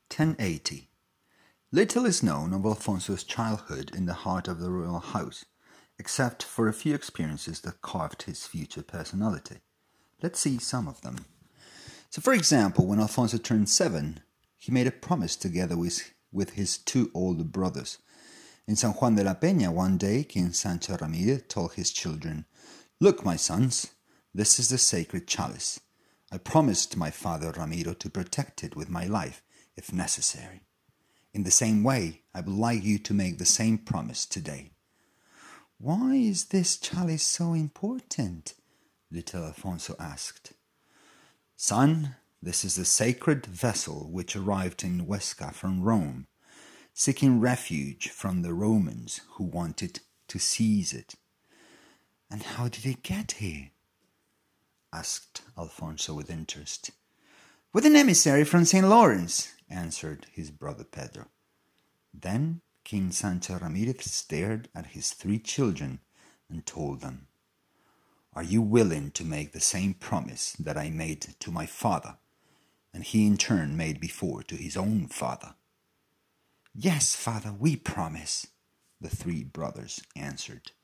1080. Little is known of Alfonso's childhood in the heart of the royal house, except for a few experiences that carved his future personality. Let's see some of them. So, for example, when Alfonso turned 7, he made a promise together with his 2 older brothers. In San Juan de la Peña one day, King Sancho Ramirez told his children, "Look, my sons, this is the sacred chalice. I promised my father Ramiro to protect it with my life, if necessary. In the same way, I would like you to make the same promise today." "Why is this chalice so important?" little Alfonso asked. "Son, this is the sacred vessel which arrived in Huesca from Rome, seeking refuge from the Romans who wanted to seize it." "And how did it get here?" asked Alfonso with interest. "With an emissary from St. Lawrence," answered his brother Pedro. Then King Sancho Ramirez stared at his 3 children and told them, "Are you willing to make the same promise that I made to my father, and he in turn made before to his own father?" "Yes, father, we promise," the 3 brothers answered.